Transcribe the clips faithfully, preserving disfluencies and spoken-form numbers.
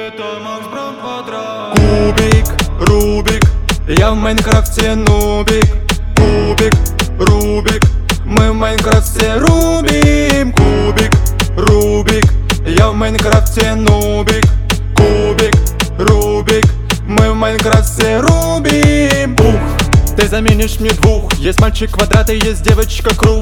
Это Макс Браун Квадрат. Кубик, Рубик, я в Майнкрафте нубик. Кубик, Рубик, мы в Майнкрафте рубим. Кубик, Рубик, я в Майнкрафте нубик. Кубик, Рубик, мы в Майнкрафте рубим. Ух, ты заменишь мне двух. Есть мальчик квадрат и есть девочка круг.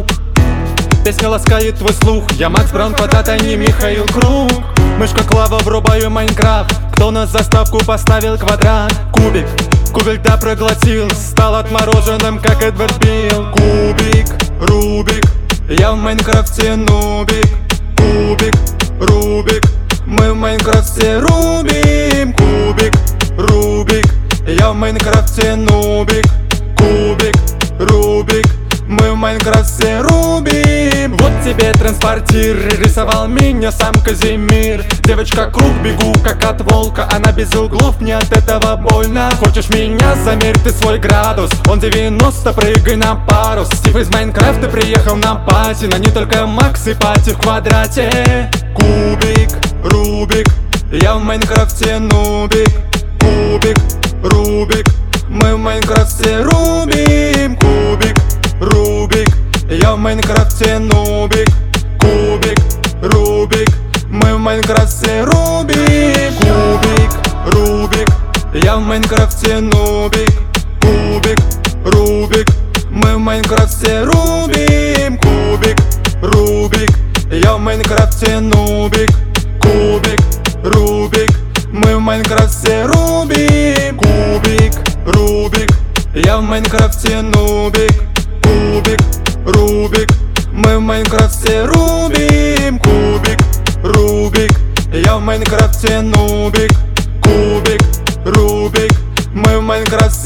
Песня ласкает твой слух. Я Макс Браун Квадрат, а не Михаил Круг. Мышка Клава, врубаю Майнкрафт. Кто на заставку поставил квадрат? Кубик, кубик да проглотил. Стал отмороженным, как Эдвард Билл. Кубик, Рубик, я в Майнкрафте нубик. Кубик, Рубик, мы в Майнкрафте рубим. Кубик, Рубик, я в Майнкрафте нубик. Кубик, Рубик, мы в Майнкрафте рубим. Вот тебе транспортир, рисовал меня сам Казимир. Девочка круг, бегу как от волка, она без углов, мне от этого больно. Хочешь меня, замерь ты свой градус, он девяносто, прыгай на парус. Стив из Майнкрафта приехал на пати, но не только Макс и пати в квадрате. Кубик, Рубик, я в Майнкрафте нубик. Кубик, Рубик, мы в Майнкрафте рубим. Кубик, Рубик, я в Майнкрафте нубик. Кубик, Рубик, мы в Майнкрафте рубим. Кубик, Рубик, я в Майнкрафте нубик. Кубик, Рубик, мы в Майнкрафте рубим. Кубик, Рубик, я в Майнкрафте нубик. Кубик, Рубик, мы в Майнкрафте рубим. Кубик, Рубик, я в Майнкрафте нубик. Кубик, Рубик, мы в Майнкрафте рубим. Кубик, Рубик, я в Майнкрафте нубик. Кубик, Рубик, мы в Майнкрафте